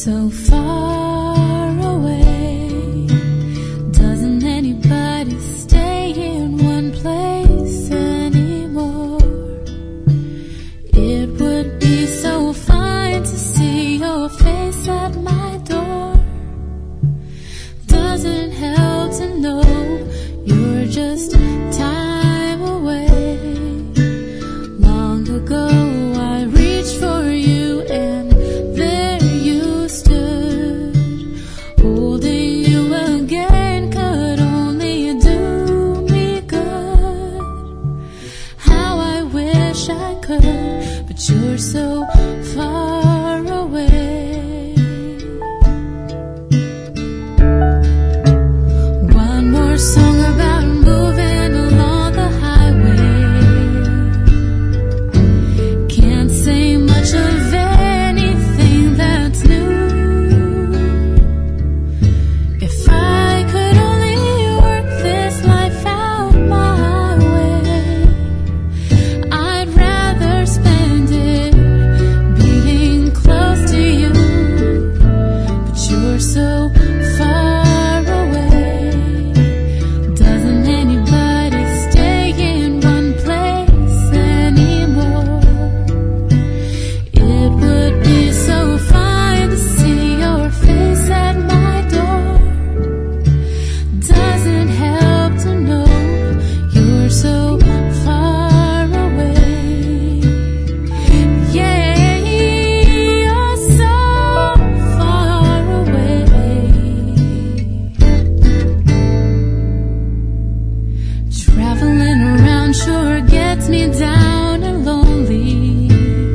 so far away. Doesn't anybody stay in one place anymore? It would be so fine to see your face at my door. Doesn't help to know you're just time away. Long ago I reached for you and there you stood. Holding you again could only do me good. How I wish I could, but you're so far away. One more song about moving along the highway. Can't say much of anything that's new. If I could only work this life out my way, I'd rather spend it being close to you. But you're so far away. Doesn't anybody stay in one place anymore? It would be so fine to see your face at my door. Doesn't help to know you're so far away. Yeah, you're so far away. Traveling around sure gets me down and lonely.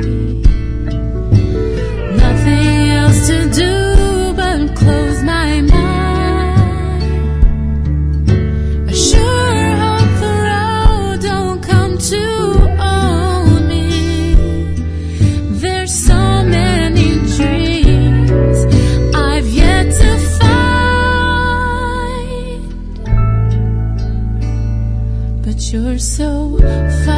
Nothing else to do but close my mind. I sure hope the road don't come to own me. There's so many dreams I've yet to find, but you're so far